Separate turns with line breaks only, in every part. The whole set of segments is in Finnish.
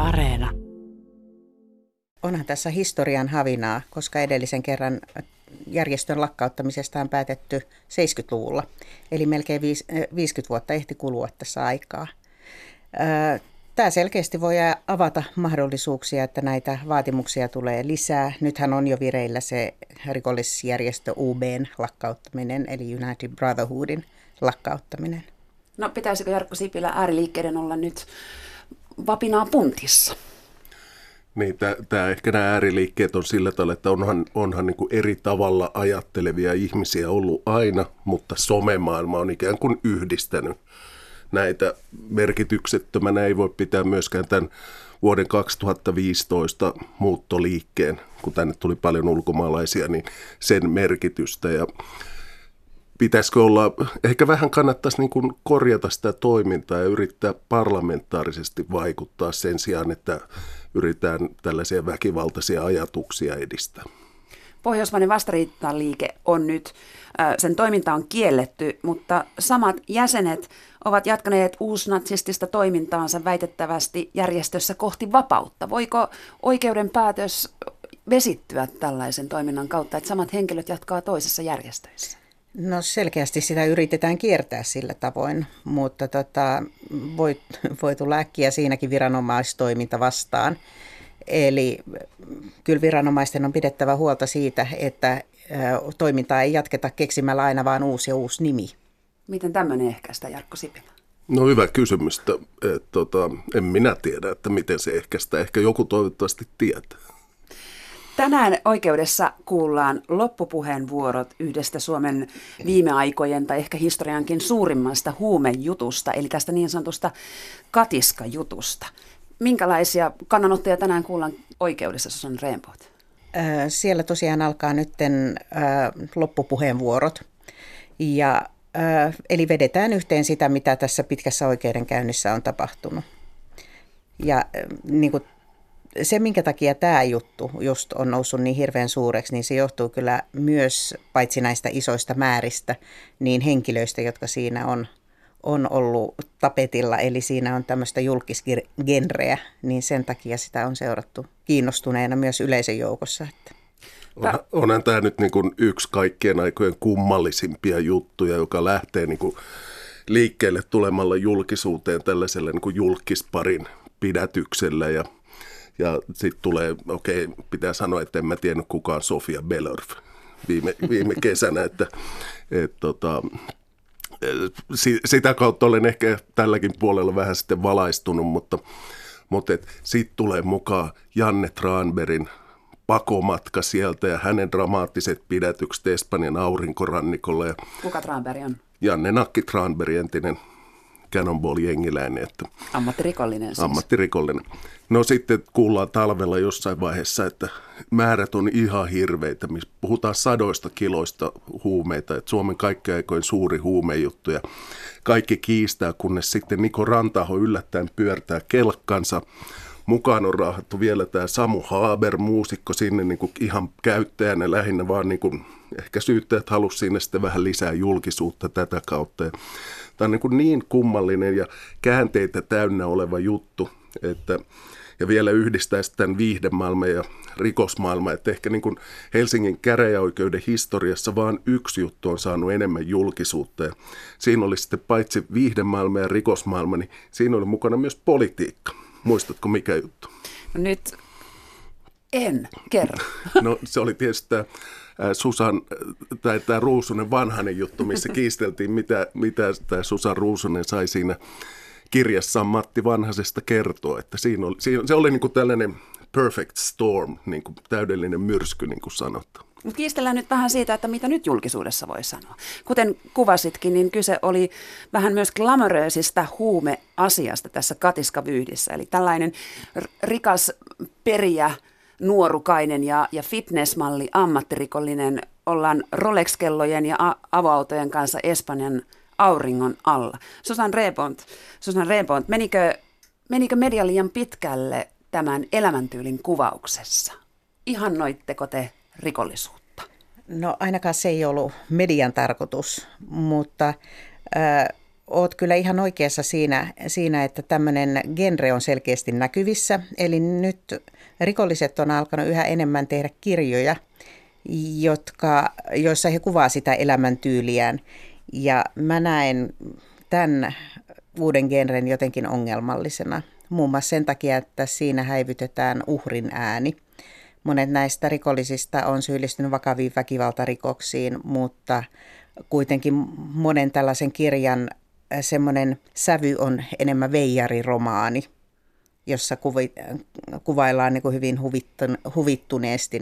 Areena.
Onhan tässä historian havinaa, koska edellisen kerran järjestön lakkauttamisesta on päätetty 70-luvulla. Eli melkein 50 vuotta ehti kulua tässä aikaa. Tämä selkeästi voi avata mahdollisuuksia, että näitä vaatimuksia tulee lisää. Nythän on jo vireillä se rikollisjärjestö UB:n lakkauttaminen, eli United Brotherhoodin lakkauttaminen.
No pitäisikö Jarkko Sipilä ääriliikkeiden olla nyt vapinaa puntissa?
Niin, ehkä nämä ääriliikkeet on sillä tavalla, että onhan niin kuin eri tavalla ajattelevia ihmisiä ollut aina, mutta somemaailma on ikään kuin yhdistänyt näitä merkityksettömänä. Ei voi pitää myöskään tämän vuoden 2015 muuttoliikkeen, kun tänne tuli paljon ulkomaalaisia, niin sen merkitystä. Ja pitäisikö olla, ehkä vähän kannattaisi niin kuin korjata sitä toimintaa ja yrittää parlamentaarisesti vaikuttaa sen sijaan, että yritetään tällaisia väkivaltaisia ajatuksia edistää.
Pohjoismainen vastariitaliike on nyt, sen toiminta on kielletty, mutta samat jäsenet ovat jatkaneet uusnatsistista toimintaansa väitettävästi järjestössä kohti vapautta. Voiko oikeuden päätös vesittyä tällaisen toiminnan kautta, että samat henkilöt jatkaa toisessa järjestöissä?
No selkeästi sitä yritetään kiertää sillä tavoin, mutta voi tulla äkkiä siinäkin viranomaistoiminta vastaan. Eli kyllä viranomaisten on pidettävä huolta siitä, että toimintaa ei jatketa keksimällä aina vaan uusi nimi.
Miten tämmöinen ehkäistä, Jarkko Sipilä?
No hyvä kysymys. En minä tiedä, että miten se ehkäistä. Ehkä joku toivottavasti tietää.
Tänään oikeudessa kuullaan loppupuheenvuorot yhdestä Suomen viime aikojen tai ehkä historiankin suurimmasta huumejutusta, eli tästä niin sanotusta katiskajutusta. Minkälaisia kannanottoja tänään kuullaan oikeudessa, Susanne Rehbold?
Siellä tosiaan alkaa nyt loppupuheenvuorot, eli vedetään yhteen sitä, mitä tässä pitkässä oikeudenkäynnissä on tapahtunut. Ja niin kuin se, minkä takia tämä juttu just on noussut niin hirveän suureksi, niin se johtuu kyllä myös paitsi näistä isoista määristä, niin henkilöistä, jotka siinä on ollut tapetilla. Eli siinä on tämmöistä julkisgenreä, niin sen takia sitä on seurattu kiinnostuneena myös yleisön joukossa.
Onhan tämä nyt niin kuin yksi kaikkien aikojen kummallisimpia juttuja, joka lähtee niin kuin liikkeelle tulemalla julkisuuteen tällaisella niin kuin julkisparin pidätyksellä ja sitten tulee, pitää sanoa, että en mä tiennyt kuka on Sofia Belorf viime kesänä, että sitä kautta olen ehkä tälläkin puolella vähän sitten valaistunut, mutta sitten tulee mukaan Janne Tranbergin pakomatka sieltä ja hänen dramaattiset pidätykset Espanjan aurinkorannikolla.
Kuka Tranberg on?
Janne Nakki Tranberg, entinen Cannonball-jengiläinen.
Ammattirikollinen siis.
Ammattirikollinen. No sitten kuullaan talvella jossain vaiheessa, että määrät on ihan hirveitä. Puhutaan 100 kiloista huumeita, että Suomen kaikkein aikoin suuri huumejuttu ja kaikki kiistää, kunnes sitten Niko Rantaho yllättäen pyörtää kelkkansa. Mukaan on raahattu vielä tämä Samu Haber, muusikko sinne niin kuin ihan käyttäjänä lähinnä, vaan niin kuin ehkä syyttäjät halusivat sinne sitten vähän lisää julkisuutta tätä kautta. Tämä on niin kummallinen ja käänteitä täynnä oleva juttu, että ja vielä yhdistäisi tämän viihdemaailman ja rikosmaailman, että ehkä niin kuin Helsingin käräjäoikeuden historiassa vaan yksi juttu on saanut enemmän julkisuutta. Ja siinä oli sitten paitsi viihdemaailma ja rikosmaailma, niin siinä oli mukana myös politiikka. Muistatko mikä juttu?
No nyt en kerro.
No se oli tietysti tämä Ruusunen vanhainen juttu, missä kiisteltiin, mitä tämä Susan Ruusunen sai siinä kirjassaan Matti Vanhasesta kertoa. Että se oli niin kuin tällainen perfect storm, niin kuin täydellinen myrsky, niin kuin sanottu.
Mutta kiistellään nyt vähän siitä, että mitä nyt julkisuudessa voi sanoa. Kuten kuvasitkin, niin kyse oli vähän myös glamoröisistä huumeasiasta tässä katiskavyyhdissä. Eli tällainen rikas perijä, nuorukainen ja fitnessmalli ammattirikollinen ollaan Rolex-kellojen ja avoautojen kanssa Espanjan auringon alla. Susanne Rehbold, menikö media liian pitkälle tämän elämäntyylin kuvauksessa? Ihannoitteko te rikollisuutta?
No ainakaan se ei ollut median tarkoitus, mutta oot kyllä ihan oikeassa siinä, että tämmöinen genre on selkeästi näkyvissä. Eli nyt rikolliset on alkanut yhä enemmän tehdä kirjoja, joissa he kuvaa sitä elämäntyyliään. Ja mä näen tämän uuden genren jotenkin ongelmallisena. Muun muassa sen takia, että siinä häivytetään uhrin ääni. Monet näistä rikollisista on syyllistynyt vakaviin väkivaltarikoksiin, mutta kuitenkin monen tällaisen kirjan semmoinen sävy on enemmän veijariromaani, jossa kuvaillaan niin kuin hyvin huvittuneesti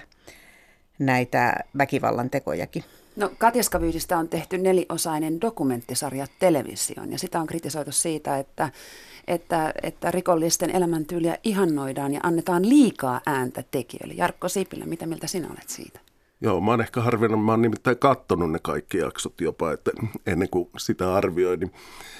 näitä väkivallan tekojakin.
No, Katiska-Vyhdistä on tehty 4-osainen dokumenttisarja televisioon ja sitä on kritisoitu siitä, että rikollisten elämäntyyliä ihannoidaan ja annetaan liikaa ääntä tekijöille. Jarkko Sipilä, mitä mieltä sinä olet siitä?
Joo, mä oon ehkä harvinainen, mä oon nimittäin katsonut ne kaikki jaksot jopa, että ennen kuin sitä arvioin. Niin,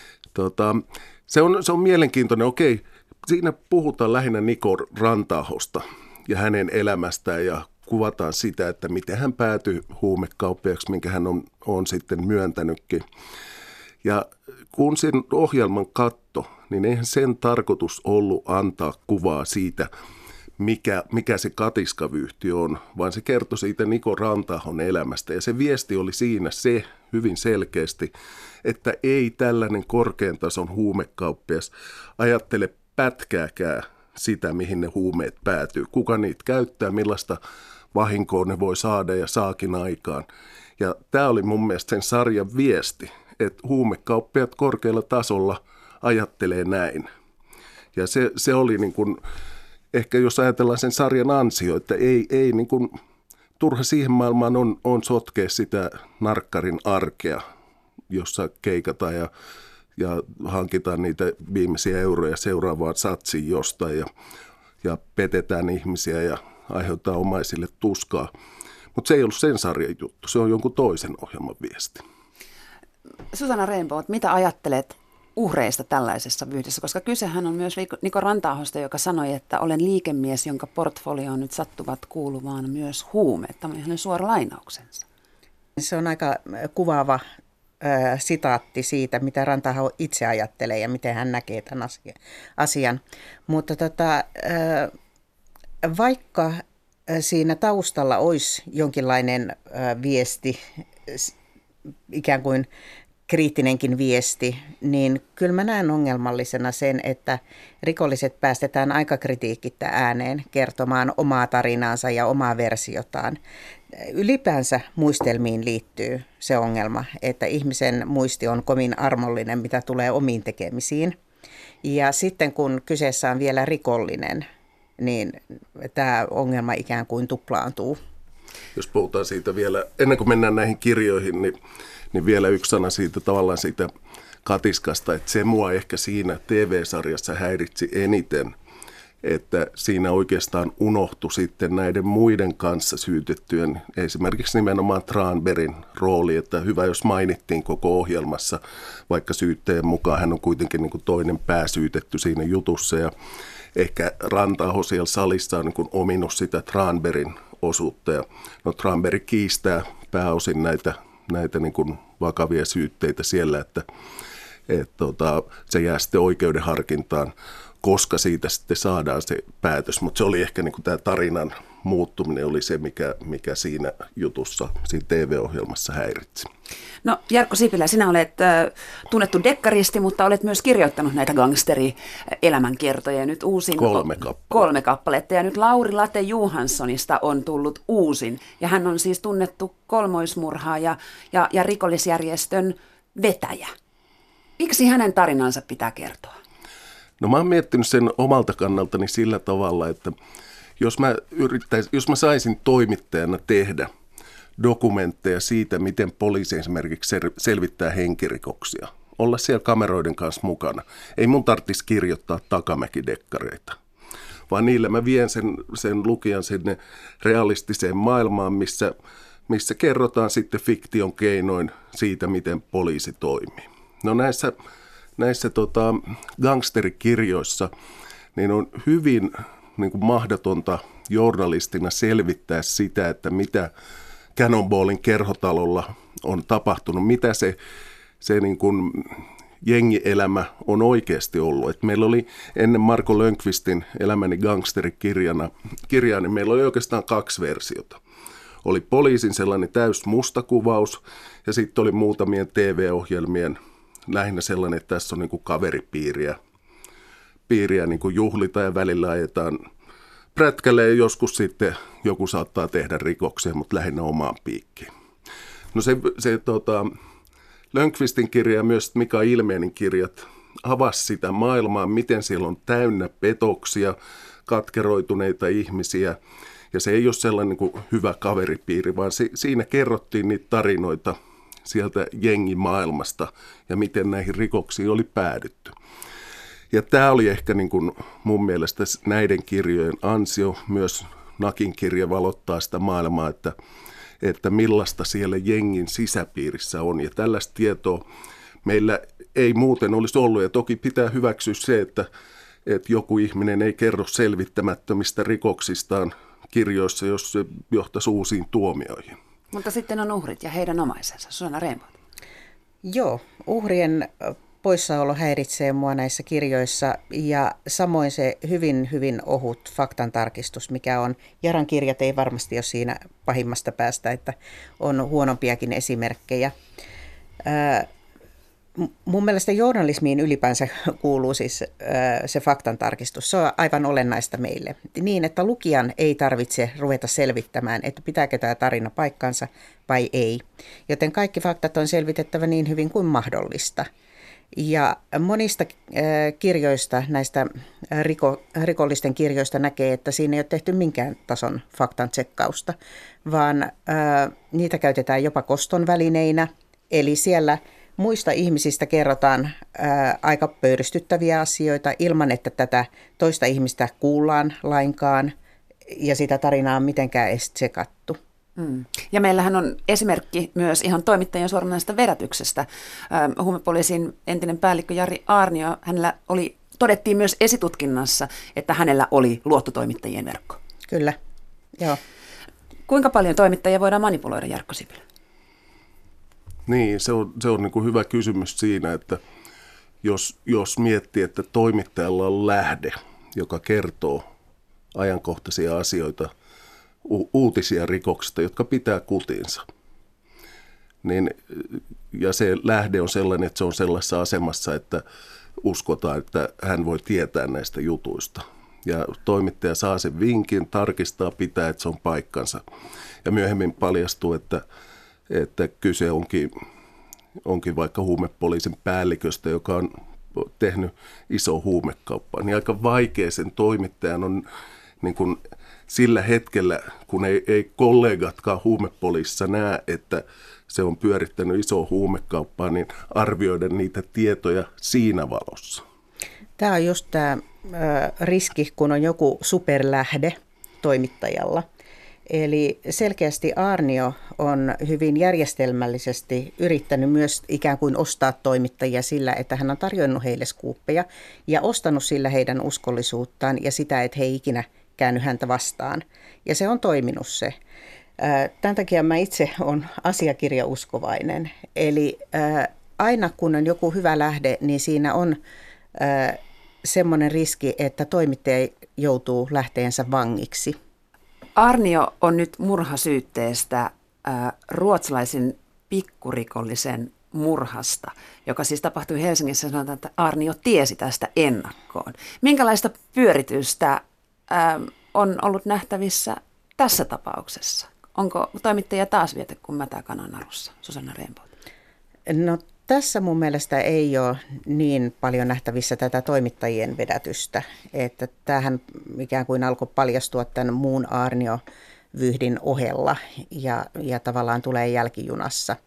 se on mielenkiintoinen, okei, siinä puhutaan lähinnä Niko Ranta-ahosta ja hänen elämästään ja kuvataan sitä, että miten hän päätyi huumekauppiaksi, minkä hän on sitten myöntänytkin. Ja kun sen ohjelman katto, niin eihän sen tarkoitus ollut antaa kuvaa siitä, mikä se Katiska-Vyyhti on, vaan se kertoi siitä Niko Ranta-ahon elämästä. Ja se viesti oli siinä se hyvin selkeästi, että ei tällainen korkean tason huumekauppias ajattele pätkääkään sitä, mihin ne huumeet päätyy. Kuka niitä käyttää, millaista vahinkoa ne voi saada ja saakin aikaan. Ja tämä oli mun mielestä sen sarjan viesti, että huumekauppiat korkealla tasolla ajattelee näin. Ja se oli niin kuin, ehkä jos ajatellaan sen sarjan ansio, että ei niin kuin, turha siihen maailmaan on sotkea sitä narkkarin arkea, jossa keikataan ja hankitaan niitä viimeisiä euroja seuraavaan satsiin jostain ja petetään ihmisiä ja aiheuttaa omaisille tuskaa. Mutta se ei ollut sen sarjan juttu, se on jonkun toisen ohjelman viesti.
Susanna Reinboot, mitä ajattelet uhreista tällaisessa vyyhdessä? Koska kysehän on myös Niko Ranta-ahosta, joka sanoi, että olen liikemies, jonka portfolioon nyt sattuvat kuuluvaan myös huumeet. Tämä on hänen suora lainauksensa. Se
on aika kuvaava sitaatti siitä, mitä Ranta-aho itse ajattelee ja miten hän näkee tämän asian. Mutta vaikka siinä taustalla olisi jonkinlainen viesti, ikään kuin kriittinenkin viesti, niin kyllä mä näen ongelmallisena sen, että rikolliset päästetään aika kritiikittä ääneen kertomaan omaa tarinaansa ja omaa versiotaan. Ylipäänsä muistelmiin liittyy se ongelma, että ihmisen muisti on kovin armollinen, mitä tulee omiin tekemisiin. Ja sitten kun kyseessä on vielä rikollinen, niin tämä ongelma ikään kuin tuplaantuu.
Jos puhutaan siitä vielä, ennen kuin mennään näihin kirjoihin, niin vielä yksi sana siitä tavallaan siitä Katiskasta, että se mua ehkä siinä TV-sarjassa häiritsi eniten, että siinä oikeastaan unohtui sitten näiden muiden kanssa syytettyjen, esimerkiksi nimenomaan Tranbergin rooli, että hyvä jos mainittiin koko ohjelmassa, vaikka syytteen mukaan hän on kuitenkin niin kuin toinen pääsyytetty siinä jutussa ja ehkä Ranta-aho siellä salissa on niin kuin ominut sitä Tranbergin osuutta ja Tranberg kiistää pääosin näitä niin kuin vakavia syytteitä siellä, että se jää sitten oikeudenharkintaan, koska siitä sitten saadaan se päätös. Mutta se oli ehkä niin kuin tämä tarinan muuttuminen oli se, mikä siinä jutussa, siinä TV-ohjelmassa häiritsi.
No Jarkko Sipilä, sinä olet tunnettu dekkaristi, mutta olet myös kirjoittanut näitä gangsterielämänkertoja. Nyt uusin 3 kappaletta. Ja nyt Lauri Late Johanssonista on tullut uusin. Ja hän on siis tunnettu kolmoismurhaaja ja rikollisjärjestön vetäjä. Miksi hänen tarinansa pitää kertoa?
No mä oon miettinyt sen omalta kannaltani sillä tavalla, että jos mä saisin toimittajana tehdä dokumentteja siitä, miten poliisi esimerkiksi selvittää henkirikoksia, olla siellä kameroiden kanssa mukana. Ei mun tarvitsisi kirjoittaa takamäkidekkareita, vaan niillä mä vien sen lukijan sinne realistiseen maailmaan, missä kerrotaan sitten fiktion keinoin siitä, miten poliisi toimii. No näissä gangsterikirjoissa niin on hyvin niin kuin mahdotonta journalistina selvittää sitä, että mitä Cannonballin kerhotalolla on tapahtunut, mitä se niin kuin jengielämä on oikeasti ollut. Et meillä oli ennen Marko Lönnqvistin Elämäni gangsterikirjaa, niin meillä oli oikeastaan 2 versiota. Oli poliisin sellainen täys mustakuvaus ja sitten oli muutamien TV-ohjelmien lähinnä sellainen, että tässä on niin kuin kaveripiiriä niin kuin juhlitaan ja välillä ajetaan prätkälle ja joskus sitten joku saattaa tehdä rikoksia, mutta lähinnä omaan piikkiin. No se Lönnqvistin kirja ja myös Mika Ilmenin kirjat avasi sitä maailmaa, miten siellä on täynnä petoksia, katkeroituneita ihmisiä. Ja se ei ole sellainen niin kuin hyvä kaveripiiri, vaan siinä kerrottiin niitä tarinoita sieltä jengimaailmasta ja miten näihin rikoksiin oli päädytty. Ja tämä oli ehkä niin kuin mun mielestä näiden kirjojen ansio. Myös Nakin kirja valottaa sitä maailmaa, että millaista siellä jengin sisäpiirissä on. Ja tällaista tietoa meillä ei muuten olisi ollut. Ja toki pitää hyväksyä se, että joku ihminen ei kerro selvittämättömistä rikoksistaan kirjoissa, jos se johtaisi uusiin tuomioihin.
Mutta sitten on uhrit ja heidän omaisensa. Susanna Reinbold.
Joo, uhrien poissaolo häiritsee mua näissä kirjoissa ja samoin se hyvin, hyvin ohut faktantarkistus, mikä on. Jaran kirjat ei varmasti ole siinä pahimmasta päästä, että on huonompiakin esimerkkejä. Mun mielestä journalismiin ylipäänsä kuuluu siis se faktantarkistus. Se on aivan olennaista meille. Niin, että lukijan ei tarvitse ruveta selvittämään, että pitääkö tämä tarina paikkansa vai ei. Joten kaikki faktat on selvitettävä niin hyvin kuin mahdollista. Ja monista kirjoista, näistä rikollisten kirjoista näkee, että siinä ei ole tehty minkään tason faktan tsekkausta, vaan niitä käytetään jopa koston välineinä. Eli siellä muista ihmisistä kerrotaan aika pöyristyttäviä asioita ilman, että tätä toista ihmistä kuullaan lainkaan ja sitä tarinaa on mitenkään edes tsekattu.
Ja meillähän on esimerkki myös ihan toimittajien suoranaisesta vedätyksestä. Huumepoliisin entinen päällikkö Jari Aarnio, todettiin myös esitutkinnassa, että hänellä oli luottotoimittajien verkko.
Kyllä, joo.
Kuinka paljon toimittajia voidaan manipuloida, Jarkko Sipilä?
Niin, se on niin kuin hyvä kysymys siinä, että jos miettii, että toimittajalla on lähde, joka kertoo ajankohtaisia asioita, uutisia rikoksista, jotka pitää kutinsa. Niin, ja se lähde on sellainen, että se on sellaisessa asemassa, että uskotaan, että hän voi tietää näistä jutuista. Ja toimittaja saa sen vinkin, tarkistaa, pitää, että se on paikkansa. Ja myöhemmin paljastuu, että kyse onkin vaikka huumepoliisin päälliköstä, joka on tehnyt iso huumekauppaa. Niin aika vaikea sen toimittajan on niin kuin sillä hetkellä, kun ei kollegatkaan huumepoliisissa näe, että se on pyörittänyt isoa huumekauppaa, niin arvioida niitä tietoja siinä valossa.
Tämä on just tämä riski, kun on joku superlähde toimittajalla. Eli selkeästi Aarnio on hyvin järjestelmällisesti yrittänyt myös ikään kuin ostaa toimittajia sillä, että hän on tarjonnut heille skuuppeja ja ostanut sillä heidän uskollisuuttaan ja sitä, että he ei ikinä käänny häntä vastaan. Ja se on toiminut se. Tämän takia mä itse olen asiakirjauskovainen. Eli aina kun on joku hyvä lähde, niin siinä on semmoinen riski, että toimittaja joutuu lähteensä vangiksi.
Aarnio on nyt murhasyytteestä ruotsalaisen pikkurikollisen murhasta, joka siis tapahtui Helsingissä. Sanotaan, että Aarnio tiesi tästä ennakkoon. Minkälaista pyöritystä on ollut nähtävissä tässä tapauksessa? Onko toimittaja taas viety kuin mätä kanan alussa? Susanna Reinbold.
No tässä mun mielestä ei ole niin paljon nähtävissä tätä toimittajien vedätystä, että tämähän ikään kuin alkoi paljastua tämän muun Aarnio-vyhdin ohella ja tavallaan tulee jälkijunassa.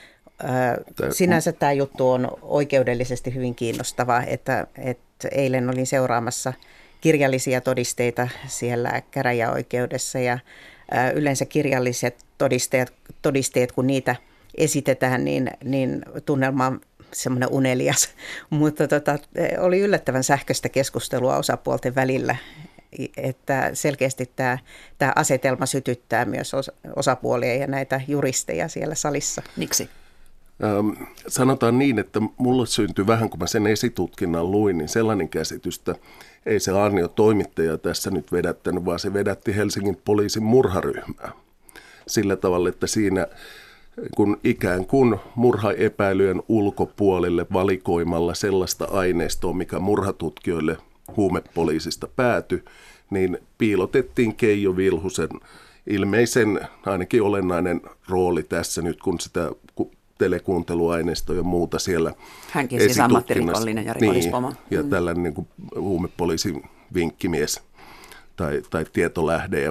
Sinänsä tämä juttu on oikeudellisesti hyvin kiinnostava, että eilen olin seuraamassa kirjallisia todisteita siellä käräjäoikeudessa ja yleensä kirjalliset todisteet, kun niitä esitetään, niin tunnelma on semmoinen unelias, mutta oli yllättävän sähköistä keskustelua osapuolten välillä, että selkeästi tämä asetelma sytyttää myös osapuolia ja näitä juristeja siellä salissa.
Miksi?
Sanotaan niin, että mulle syntyi vähän, kun mä sen esitutkinnan luin, niin sellainen käsitys, että ei se Aarnio toimittaja tässä nyt vedättänyt, vaan se vedätti Helsingin poliisin murharyhmää. Sillä tavalla, että siinä kun ikään kuin murhaepäilyjen ulkopuolelle valikoimalla sellaista aineistoa, mikä murhatutkijoille huumepoliisista päätyi, niin piilotettiin Keijo Vilhusen ilmeisen ainakin olennainen rooli tässä nyt, kun sitä telekuunteluaineistoa ja muuta siellä
hänkin siis ammattirikollinen ja rikollispomo.
Niin, ja tällainen niin kuin huumepoliisin vinkkimies tai tietolähde.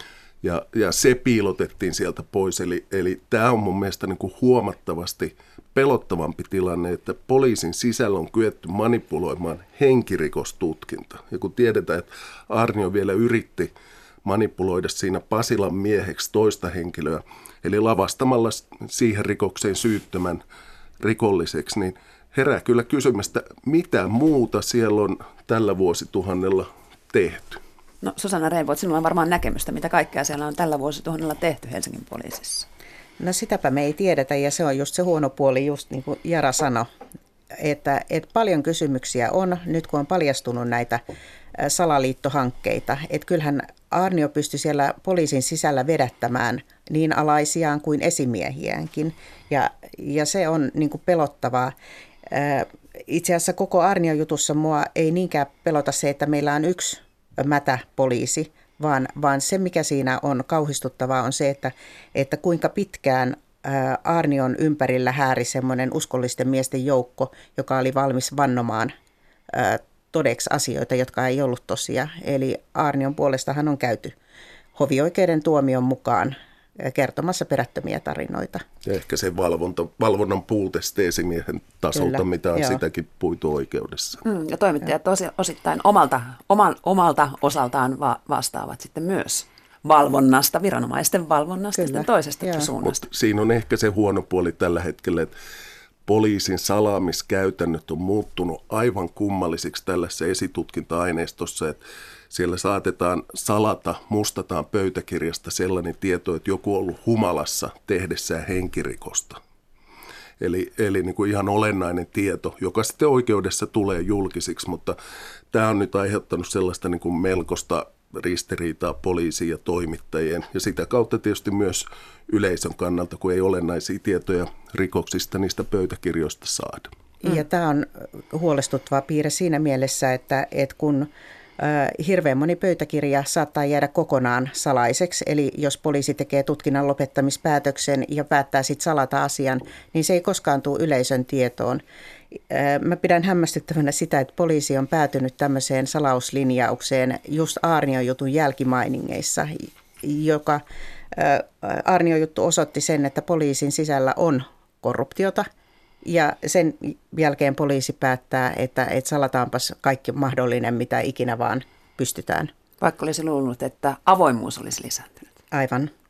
Ja se piilotettiin sieltä pois. Eli tämä on mun mielestä niin kuin huomattavasti pelottavampi tilanne, että poliisin sisällä on kyetty manipuloimaan henkirikostutkinta. Ja kun tiedetään, että Aarnio vielä yritti manipuloida siinä Pasilan mieheksi toista henkilöä, eli lavastamalla siihen rikokseen syyttömän rikolliseksi, niin herää kyllä kysymystä, mitä muuta siellä on tällä vuosituhannella tehty.
No Susanna Reinvold, sinulla on varmaan näkemystä, mitä kaikkea siellä on tällä vuosituhannella tehty Helsingin poliisissa.
No sitäpä me ei tiedetä, ja se on just se huono puoli, just niin kuin Jara sanoi, että paljon kysymyksiä on, nyt kun on paljastunut näitä salaliittohankkeita, että kyllähän Aarnio pystyi siellä poliisin sisällä vedättämään niin alaisiaan kuin esimiehiäänkin, ja se on niin kuin pelottavaa. Itse asiassa koko Aarnio-jutussa mua ei niinkään pelota se, että meillä on yksi mätä poliisi, vaan se, mikä siinä on kauhistuttavaa, on se, että kuinka pitkään Aarnion ympärillä hääri semmoinen uskollisten miesten joukko, joka oli valmis vannomaan todeksi asioita, jotka ei ollut tosia. Eli Aarnion puolestahan on käyty hovioikeuden tuomion mukaan kertomassa perättömiä tarinoita.
Ja ehkä se valvonnan puute esimiehen tasolta, kyllä, mitä on sitäkin puitu oikeudessa.
Ja toimittajat osittain omalta osaltaan vastaavat sitten myös valvonnasta, viranomaisten valvonnasta sitten toisesta suunnasta.
Mutta siinä on ehkä se huono puoli tällä hetkellä, että poliisin salaamiskäytännöt on muuttunut aivan kummallisiksi tällaisessa esitutkinta-aineistossa, että siellä saatetaan mustataan pöytäkirjasta sellainen tieto, että joku on ollut humalassa tehdessään henkirikosta. Eli niin kuin ihan olennainen tieto, joka sitten oikeudessa tulee julkisiksi, mutta tämä on nyt aiheuttanut sellaista niin kuin melkoista ristiriitaa poliisiin ja toimittajien ja sitä kautta tietysti myös yleisön kannalta, kun ei olennaisia tietoja rikoksista niistä pöytäkirjoista saada.
Ja tämä on huolestuttava piirre siinä mielessä, että kun hirveän moni pöytäkirja saattaa jäädä kokonaan salaiseksi, eli jos poliisi tekee tutkinnan lopettamispäätöksen ja päättää sitten salata asian, niin se ei koskaan tule yleisön tietoon. Mä pidän hämmästyttävänä sitä, että poliisi on päätynyt tämmöiseen salauslinjaukseen just Aarnio-jutun jälkimainingeissa, joka Aarnio-juttu osoitti sen, että poliisin sisällä on korruptiota. Ja sen jälkeen poliisi päättää, että salataanpas kaikki mahdollinen, mitä ikinä vaan pystytään.
Vaikka olisi luullut, että avoimuus olisi lisääntynyt.
Aivan.